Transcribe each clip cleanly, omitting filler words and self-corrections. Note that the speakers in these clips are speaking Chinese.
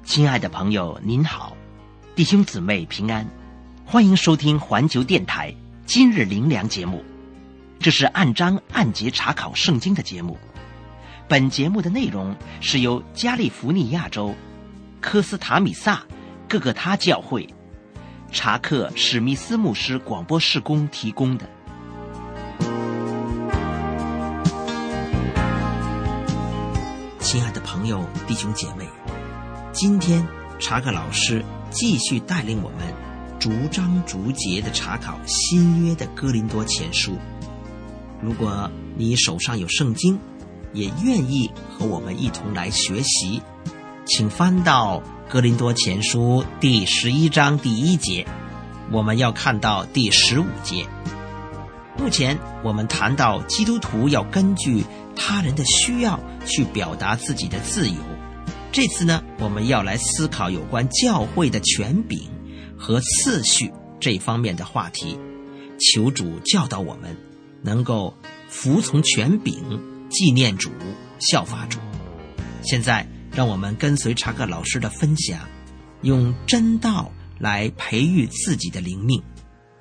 亲爱的朋友您好，弟兄姊妹平安，欢迎收听环球电台今日灵粮节目。这是按章按节查考圣经的节目。本节目的内容是由加利福尼亚州科斯塔米萨各个他教会查克史密斯牧师广播事工提供的。亲爱的朋友弟兄姐妹，今天查克老师继续带领我们逐章逐节的查考新约的哥林多前书。如果你手上有圣经，也愿意和我们一同来学习，请翻到哥林多前书第11章第1节，我们要看到第15节。目前我们谈到基督徒要根据他人的需要去表达自己的自由。这次呢，我们要来思考有关教会的权柄和次序这方面的话题。求主教导我们能够服从权柄，纪念主，效法主。现在让我们跟随查克老师的分享，用真道来培育自己的灵命。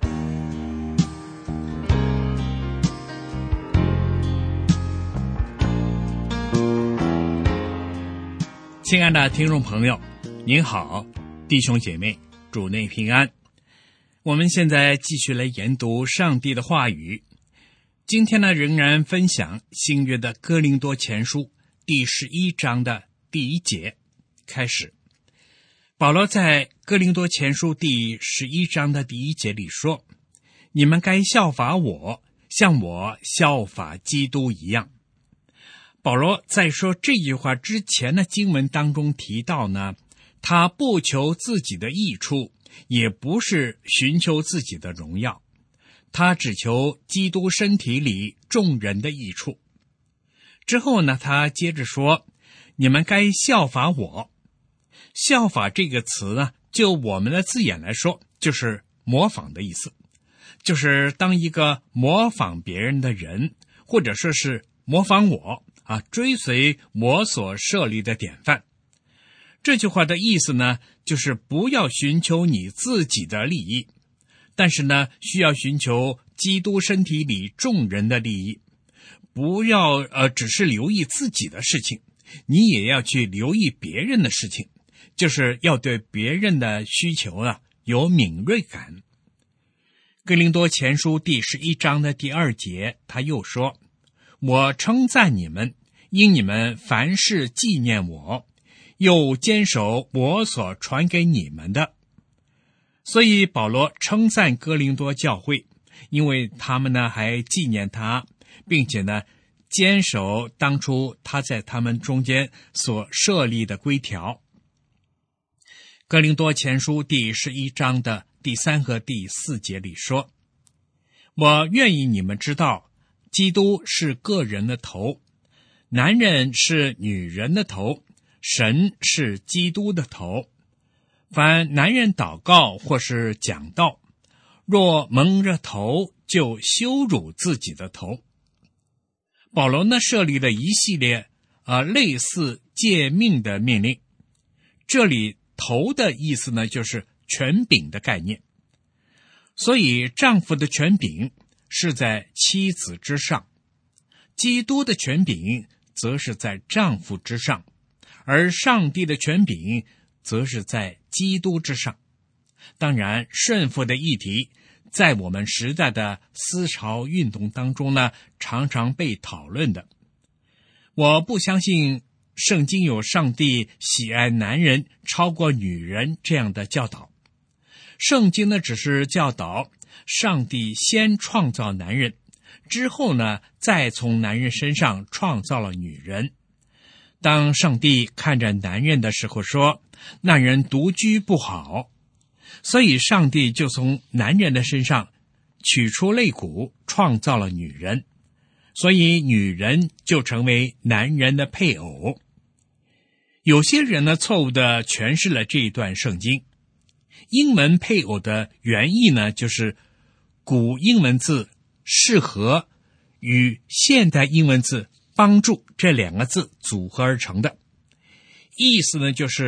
亲爱的听众朋友，您好，弟兄姐妹，主内平安。我们现在继续来研读上帝的话语。今天呢，仍然分享新约的哥林多前书第11章的第1节开始。保罗在哥林多前书第11章的第1节里说，你们该效法我，像我效法基督一样。保罗在说这句话之前的经文当中提到呢，他不求自己的益处，也不是寻求自己的荣耀，他只求基督身体里众人的益处。之后呢，他接着说，你们该效法我。效法这个词呢，就我们的字眼来说，就是模仿的意思，就是当一个模仿别人的人，或者说是模仿我追随我所设立的典范。这句话的意思呢，就是不要寻求你自己的利益，但是呢，需要寻求基督身体里众人的利益。不要只是留意自己的事情，你也要去留意别人的事情，就是要对别人的需求有敏锐感。哥林多前书第11章的第2节，他又说，我称赞你们，因你们凡事纪念我，又坚守我所传给你们的。所以保罗称赞哥林多教会，因为他们呢还纪念他，并且呢坚守当初他在他们中间所设立的规条。哥林多前书第11章的第3和第4节里说，我愿意你们知道，基督是个人的头，男人是女人的头，神是基督的头。凡男人祷告或是讲道，若蒙着头，就羞辱自己的头。保罗呢设立了一系列类似诫命的命令。这里头的意思呢，就是权柄的概念。所以丈夫的权柄是在妻子之上，基督的权柄则是在丈夫之上，而上帝的权柄则是在基督之上。当然，顺服的议题在我们时代的思潮运动当中呢，常常被讨论的。我不相信圣经有上帝喜爱男人超过女人这样的教导。圣经呢，只是教导上帝先创造男人，之后呢，再从男人身上创造了女人。当上帝看着男人的时候说，那人独居不好，所以上帝就从男人的身上取出肋骨，创造了女人，所以女人就成为男人的配偶。有些人呢，错误地诠释了这一段圣经。英文配偶的原意呢，就是古英文字适合与现代英文字帮助这两个字组合而成的。意思呢，就是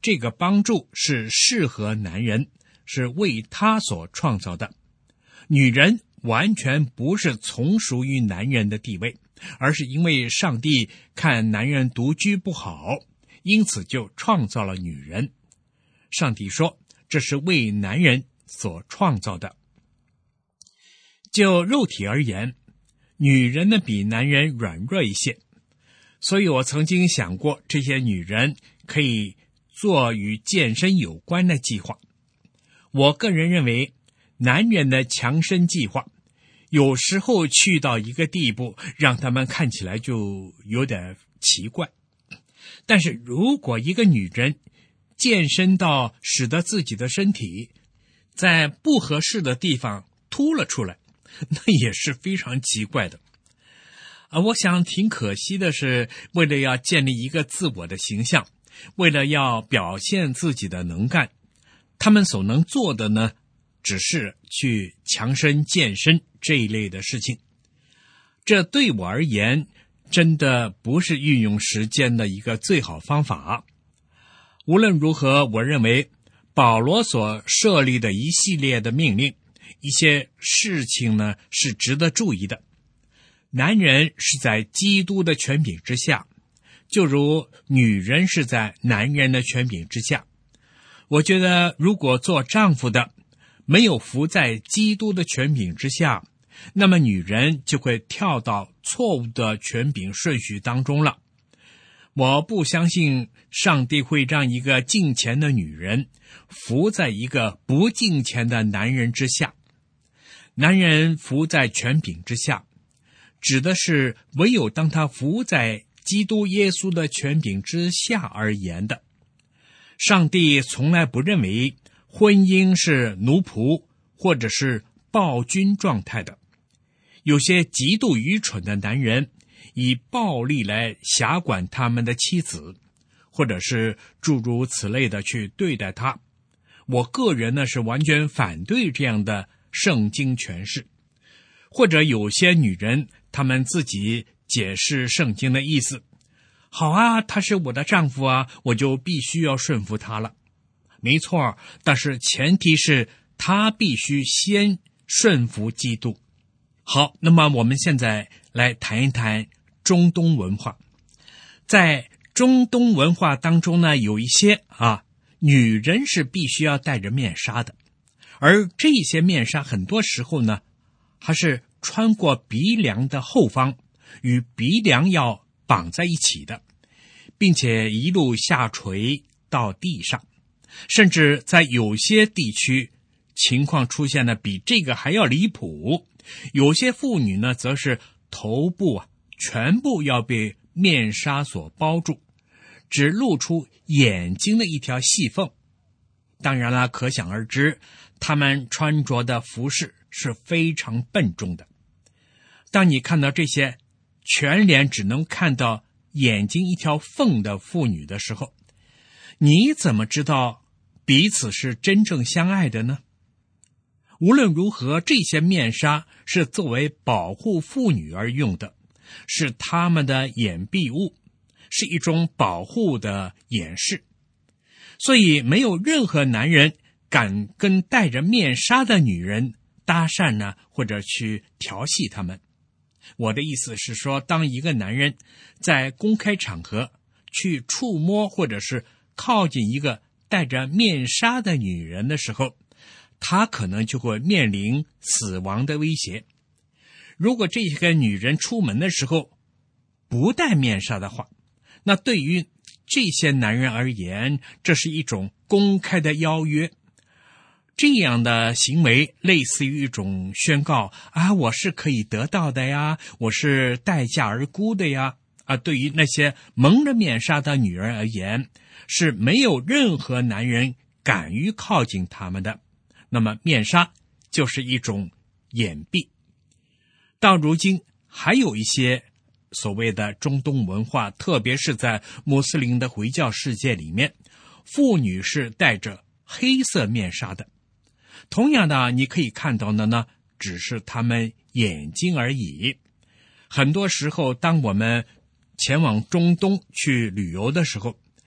这个帮助是适合男人，是为他所创造的。女人完全不是从属于男人的地位，而是因为上帝看男人独居不好，因此就创造了女人。上帝说，这是为男人所创造的。就肉体而言，女人呢比男人软弱一些，所以我曾经想过，这些女人可以做与健身有关的计划。我个人认为，男人的强身计划有时候去到一个地步，让他们看起来就有点奇怪。但是如果一个女人健身到使得自己的身体在不合适的地方凸了出来，那也是非常奇怪的。我想挺可惜的是，为了要建立一个自我的形象，为了要表现自己的能干，他们所能做的呢，只是去强身健身这一类的事情。这对我而言，真的不是运用时间的一个最好方法。无论如何，我认为保罗所设立的一系列的命令，一些事情呢，是值得注意的。男人是在基督的权柄之下，就如女人是在男人的权柄之下。我觉得如果做丈夫的没有服在基督的权柄之下，那么女人就会跳到错误的权柄顺序当中了。我不相信上帝会让一个敬虔的女人服在一个不敬虔的男人之下。男人服在权柄之下，指的是唯有当他服在基督耶稣的权柄之下而言的。上帝从来不认为婚姻是奴仆或者是暴君状态的。有些极度愚蠢的男人以暴力来辖管他们的妻子，或者是诸如此类的去对待他。我个人呢是完全反对这样的圣经诠释。或者有些女人，她们自己解释圣经的意思，好啊，他是我的丈夫啊，我就必须要顺服他了。没错，但是前提是他必须先顺服基督。好，那么我们现在来谈一谈中东文化。在中东文化当中呢，有一些女人是必须要戴着面纱的，而这些面纱很多时候呢，还是穿过鼻梁的后方，与鼻梁要绑在一起的，并且一路下垂到地上。甚至在有些地区，情况出现的比这个还要离谱。有些妇女呢，则是头部全部要被面纱所包住，只露出眼睛的一条细缝。当然了，可想而知，她们穿着的服饰是非常笨重的。当你看到这些全脸只能看到眼睛一条缝的妇女的时候，你怎么知道彼此是真正相爱的呢？无论如何，这些面纱是作为保护妇女而用的，是她们的掩蔽物，是一种保护的掩饰。所以没有任何男人敢跟戴着面纱的女人搭讪呢，或者去调戏她们。我的意思是说，当一个男人在公开场合去触摸或者是靠近一个戴着面纱的女人的时候，他可能就会面临死亡的威胁。如果这个女人出门的时候不戴面纱的话，那对于这些男人而言，这是一种公开的邀约。这样的行为类似于一种宣告我是可以得到的呀，我是待价而沽的呀。对于那些蒙着面纱的女人而言，是没有任何男人敢于靠近他们的。那么面纱就是一种掩蔽。到如今还有一些所谓的中东文化，特别是在穆斯林的回教世界里面，妇女是戴着黑色面纱的。同样的，你可以看到的呢，只是他们眼睛而已。很多时候，当我们前往中东去旅游的时候，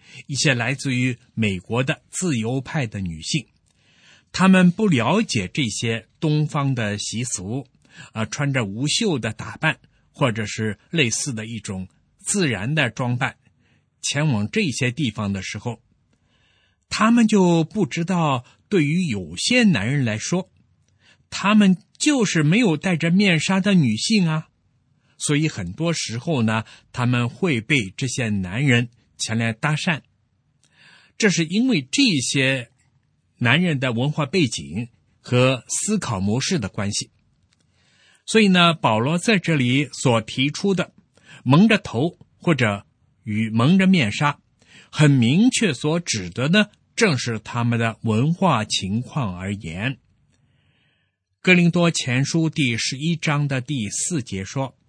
一些来自于美国的自由派的女性，她们不了解这些东方的习俗，穿着无袖的打扮，或者是类似的一种自然的装扮，前往这些地方的时候，他们就不知道，对于有些男人来说，他们就是没有戴着面纱的女性啊。所以很多时候呢，他们会被这些男人前来搭讪。这是因为这些男人的文化背景和思考模式的关系。所以呢，保罗在这里所提出的蒙着头或者与蒙着面纱，很明确所指的呢，正是他们的文化情况而言。哥林多前书第11章的第4节说，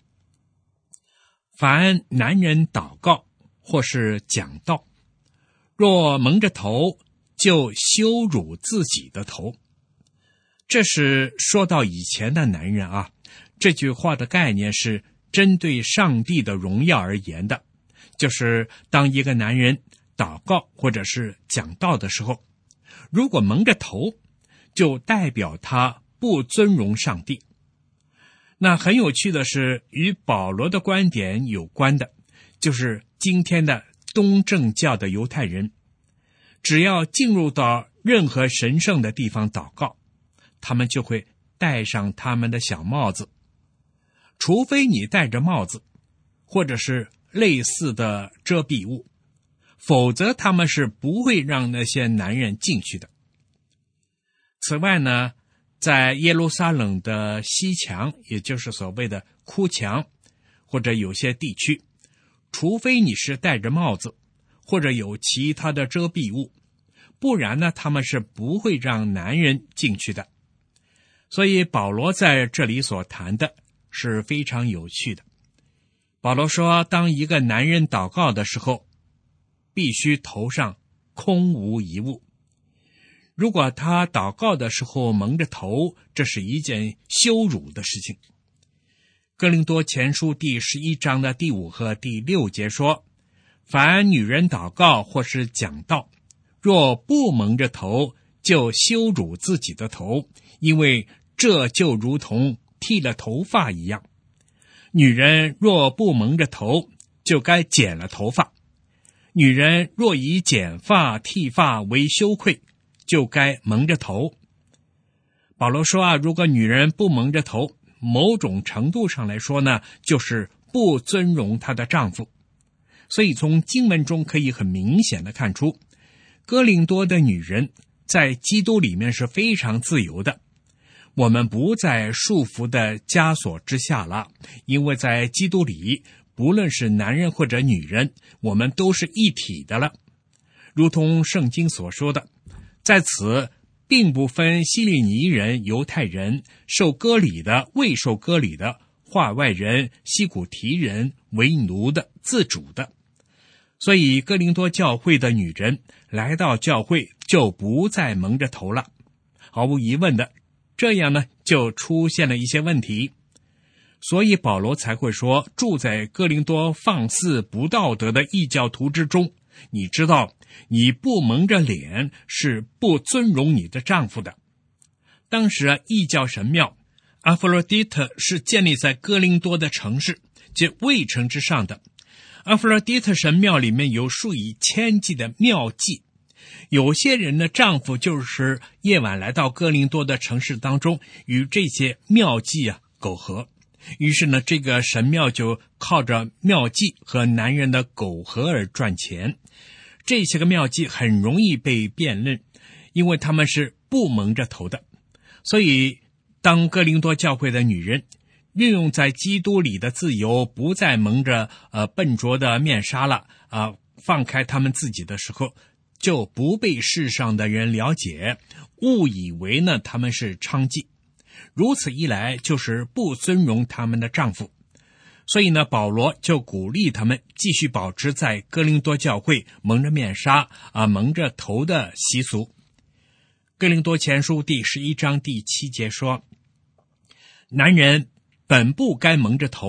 凡男人祷告或是讲道，若蒙着头，就羞辱自己的头。这是说到以前的男人啊，这句话的概念是针对上帝的荣耀而言的，就是当一个男人祷告或者是讲道的时候，如果蒙着头，就代表他不尊荣上帝。那很有趣的是，与保罗的观点有关的，就是今天的东正教的犹太人，只要进入到任何神圣的地方祷告，他们就会戴上他们的小帽子，除非你戴着帽子或者是类似的遮蔽物，否则他们是不会让那些男人进去的。此外呢，在耶路撒冷的西墙，也就是所谓的哭墙，或者有些地区，除非你是戴着帽子或者有其他的遮蔽物，不然呢，他们是不会让男人进去的。所以保罗在这里所谈的是非常有趣的。保罗说，当一个男人祷告的时候，必须头上空无一物。如果他祷告的时候蒙着头，这是一件羞辱的事情。哥林多前书第11章的第5和第6节说，凡女人祷告或是讲道，若不蒙着头，就羞辱自己的头，因为这就如同剃了头发一样。女人若不蒙着头，就该剪了头发。女人若以剪发剃发为羞愧，就该蒙着头。保罗说如果女人不蒙着头，某种程度上来说呢，就是不尊荣她的丈夫。所以从经文中可以很明显的看出，哥林多的女人在基督里面是非常自由的。我们不在束缚的枷锁之下了，因为在基督里，不论是男人或者女人，我们都是一体的了。如同圣经所说的，在此并不分希利尼人、犹太人、受割礼的、未受割礼的、化外人、西古提人、为奴的、自主的。所以哥林多教会的女人来到教会就不再蒙着头了。毫无疑问的，这样呢就出现了一些问题。所以保罗才会说，住在哥林多放肆不道德的异教徒之中，你知道你不蒙着脸是不尊荣你的丈夫的。当时异教神庙阿弗洛狄特是建立在哥林多的城市即卫城之上的。阿弗洛狄特神庙里面有数以千计的庙妓，有些人的丈夫就是夜晚来到哥林多的城市当中，与这些庙妓苟合。于是呢，这个神庙就靠着庙妓和男人的苟合而赚钱。这些个庙妓很容易被辨认，因为他们是不蒙着头的。所以当哥林多教会的女人运用在基督里的自由，不再蒙着笨拙的面纱了放开他们自己的时候，就不被世上的人了解，误以为呢他们是娼妓。如此一来，就是不尊荣他们的丈夫。所以呢，保罗就鼓励他们继续保持在哥林多教会蒙着面纱蒙着头的习俗。哥林多前书第11章第7节说，男人本不该蒙着头，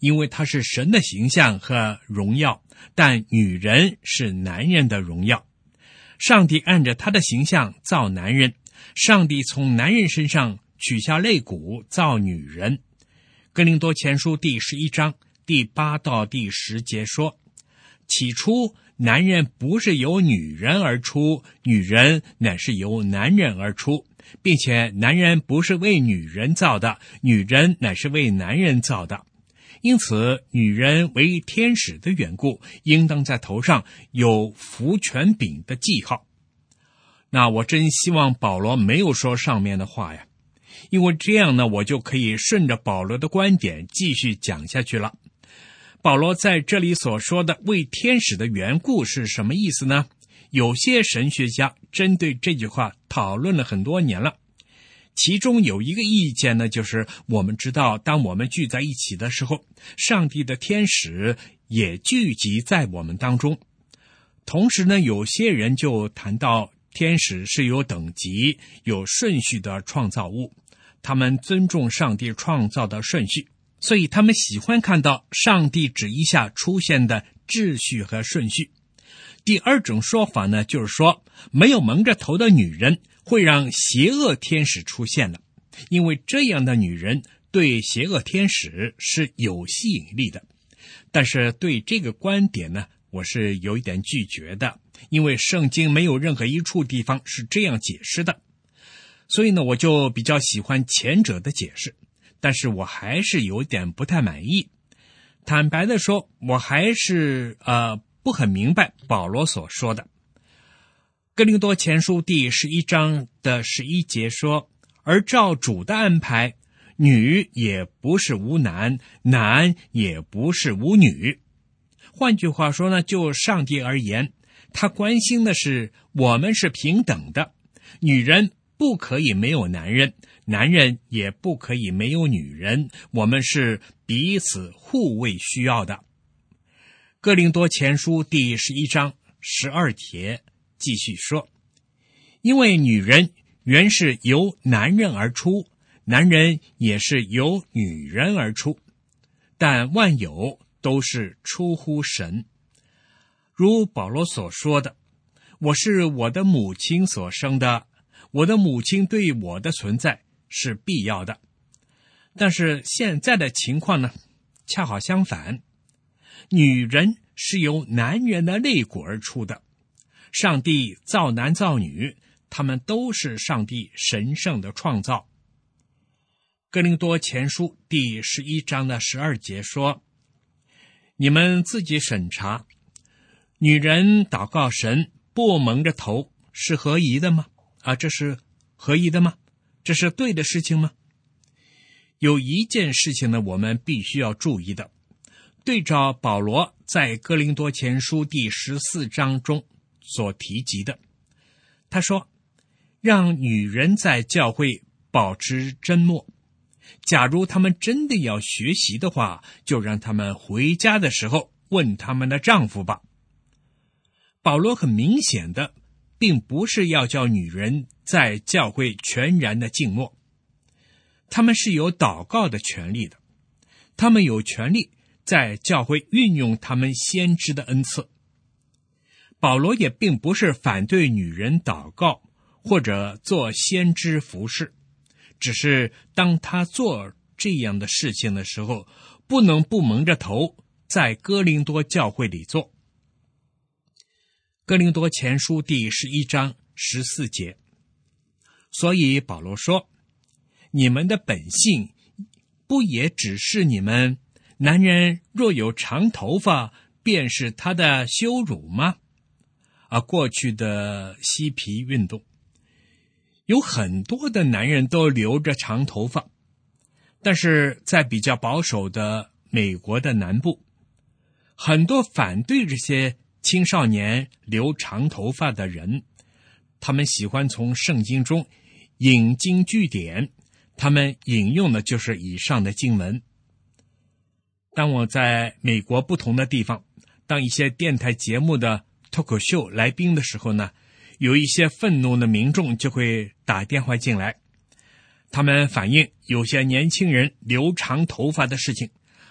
因为她是神的形象和荣耀，但女人是男人的荣耀。上帝按着他的形象造男人，上帝从男人身上取下肋骨造女人。哥林多前书第11章第8到第10节说，起初男人不是由女人而出，女人乃是由男人而出，并且男人不是为女人造的，女人乃是为男人造的。因此女人为天使的缘故，应当在头上有福权柄的记号。那我真希望保罗没有说上面的话呀，因为这样呢，我就可以顺着保罗的观点继续讲下去了。保罗在这里所说的为天使的缘故是什么意思呢？有些神学家针对这句话讨论了很多年了。其中有一个意见呢，就是我们知道当我们聚在一起的时候，上帝的天使也聚集在我们当中。同时呢，有些人就谈到天使是有等级有顺序的创造物，他们尊重上帝创造的顺序，所以他们喜欢看到上帝旨意下出现的秩序和顺序。第二种说法呢，就是说没有蒙着头的女人会让邪恶天使出现了，因为这样的女人对邪恶天使是有吸引力的。但是对这个观点呢，我是有一点拒绝的，因为圣经没有任何一处地方是这样解释的。所以呢，我就比较喜欢前者的解释，但是我还是有点不太满意。坦白的说，我还是不很明白保罗所说的。哥林多前书第11章的11节说，而照主的安排，女也不是无男，男也不是无女。换句话说呢，就上帝而言，他关心的是我们是平等的，女人不可以没有男人，男人也不可以没有女人，我们是彼此互为需要的。哥林多前书第11章12节继续说，因为女人原是由男人而出，男人也是由女人而出，但万有都是出乎神。如保罗所说的，我是我的母亲所生的，我的母亲对我的存在是必要的。但是现在的情况呢，恰好相反，女人是由男人的肋骨而出的。上帝造男造女，他们都是上帝神圣的创造。哥林多前书第11章的12节说，你们自己审查，女人祷告神不蒙着头是合宜的吗？这是合宜的吗？这是对的事情吗？有一件事情呢，我们必须要注意的，对照保罗在哥林多前书第14章中所提及的，他说，让女人在教会保持缄默，假如他们真的要学习的话，就让他们回家的时候问他们的丈夫吧。保罗很明显的并不是要叫女人在教会全然的静默，他们是有祷告的权利的，他们有权利在教会运用他们先知的恩赐。保罗也并不是反对女人祷告或者做先知服事，只是当他做这样的事情的时候，不能不蒙着头在哥林多教会里做。哥林多前书第11章14节，所以保罗说，你们的本性不也只是你们男人若有长头发便是他的羞辱吗？过去的嬉皮运动有很多的男人都留着长头发，但是在比较保守的美国的南部，很多反对这些青少年留长头发的人，他们喜欢从圣经中引经据典，他们引用的就是以上的经文。当我在美国不同的地方当一些电台节目的脱口秀来宾的时候呢，有一些愤怒的民众就会打电话进来，他们反映有些年轻人留长头发的事情，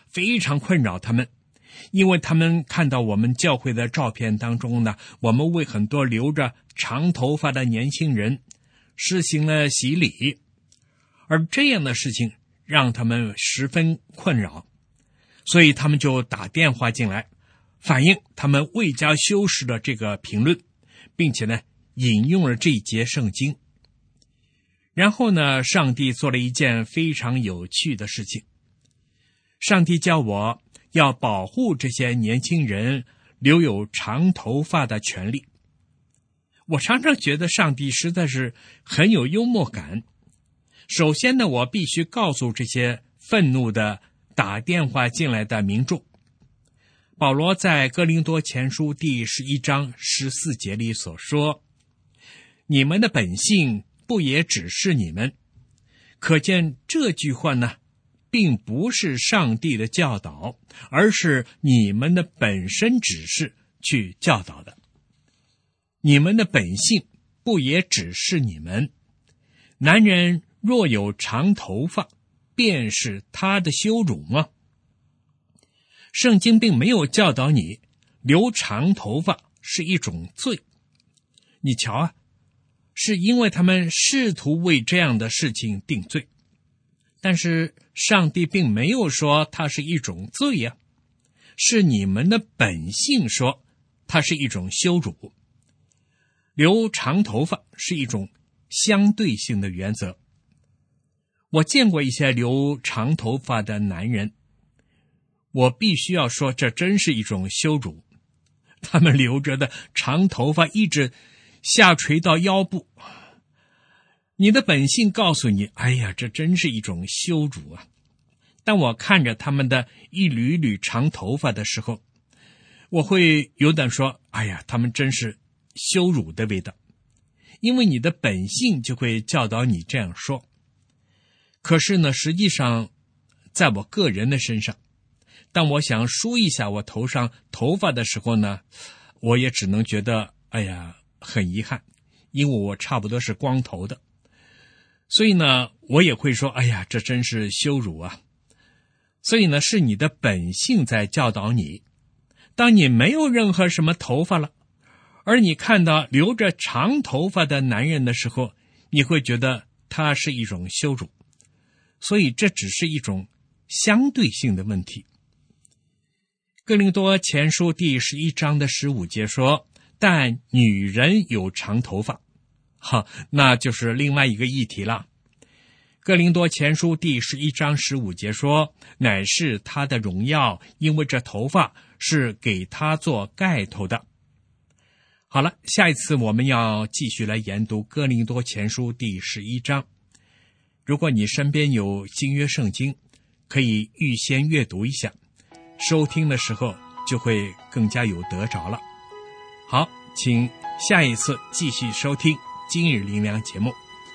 非常困扰他们，因为他们看到我们教会的照片当中呢，我们为很多留着长头发的年轻人实行了洗礼，而这样的事情让他们十分困扰，所以他们就打电话进来，反映他们未加修饰的这个评论，并且呢引用了这一节圣经。然后呢，上帝做了一件非常有趣的事情，上帝叫我要保护这些年轻人留有长头发的权利。我常常觉得上帝实在是很有幽默感。首先呢，我必须告诉这些愤怒的打电话进来的民众，保罗在哥林多前书第11章14节里所说，你们的本性不也只是你们。可见这句话呢，并不是上帝的教导，而是你们的本身指示去教导的。你们的本性不也只是你们。男人若有长头发，便是他的羞辱吗？圣经并没有教导你留长头发是一种罪。你瞧啊，是因为他们试图为这样的事情定罪，但是上帝并没有说它是一种罪呀，是你们的本性说它是一种羞辱。留长头发是一种相对性的原则。我见过一些留长头发的男人，我必须要说，这真是一种羞辱。他们留着的长头发一直下垂到腰部，你的本性告诉你，哎呀，这真是一种羞辱啊！当我看着他们的一缕缕长头发的时候，我会有点说，哎呀，他们真是羞辱的味道，因为你的本性就会教导你这样说。可是呢，实际上在我个人的身上，当我想梳一下我头上头发的时候呢，我也只能觉得，哎呀，很遗憾，因为我差不多是光头的，所以呢，我也会说，哎呀，这真是羞辱啊！所以呢，是你的本性在教导你。当你没有任何什么头发了，而你看到留着长头发的男人的时候，你会觉得他是一种羞辱。所以这只是一种相对性的问题。哥林多前书第11章的15节说，但女人有长头发，那就是另外一个议题了。哥林多前书第11章15节说，乃是他的荣耀，因为这头发是给他做盖头的。好了，下一次我们要继续来研读哥林多前书第11章。如果你身边有新约圣经，可以预先阅读一下，收听的时候就会更加有得着了。好，请下一次继续收听今日灵粮节目。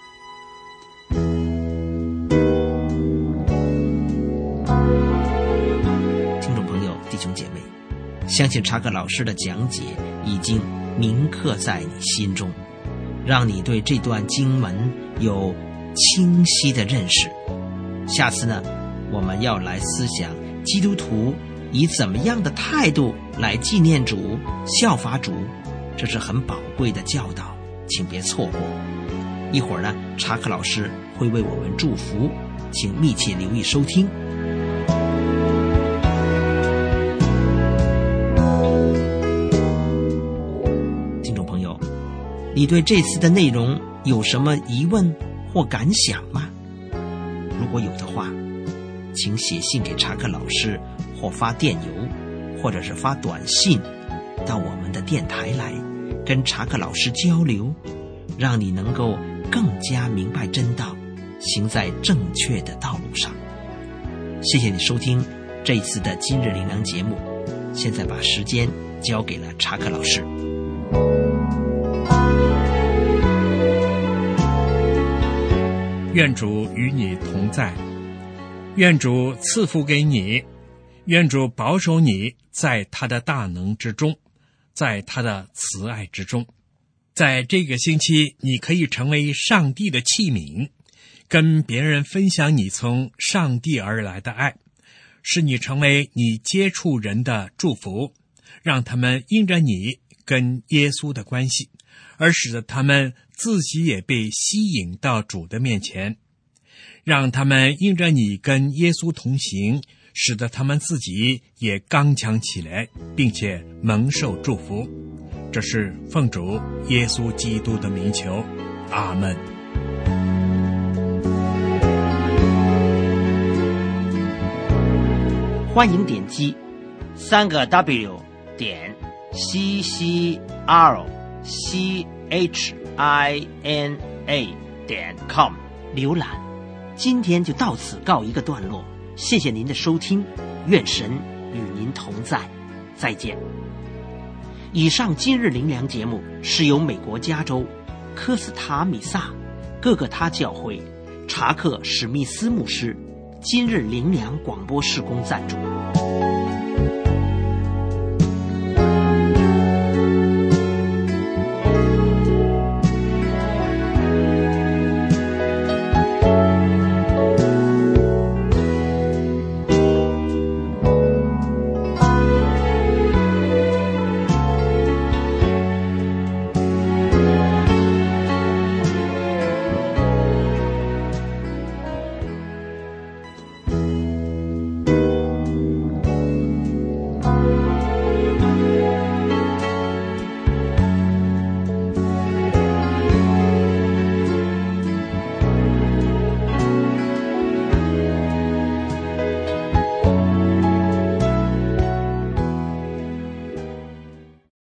听众朋友，弟兄姐妹，相信查克老师的讲解已经铭刻在你心中，让你对这段经文有清晰的认识。下次呢，我们要来思想基督徒以怎么样的态度来纪念主、效法主，这是很宝贵的教导，请别错过。一会儿呢，查克老师会为我们祝福，请密切留意收听。听众朋友，你对这次的内容有什么疑问或感想吗？如果有的话，请写信给查克老师，或发电邮，或者是发短信到我们的电台来，跟查克老师交流，让你能够更加明白真道，行在正确的道路上。谢谢你收听这一次的今日灵粮节目，现在把时间交给了查克老师。 愿主与你同在，愿主赐福给你，愿主保守你在他的大能之中，在他的慈爱之中。在这个星期，你可以成为上帝的器皿，跟别人分享你从上帝而来的爱， 使你成为你接触人的祝福，让他们因着你跟耶稣的关系，而使得他们自己也被吸引到主的面前，让他们因着你跟耶稣同行，使得他们自己也刚强起来，并且蒙受祝福。这是奉主耶稣基督的名求，阿们。 欢迎点击3W CCRCHINA.com 浏览。今天就到此告一个段落，谢谢您的收听，愿神与您同在，再见。以上今日灵粮节目是由美国加州科斯塔米萨各个他教会查克史密斯牧师今日灵粮广播事工赞助。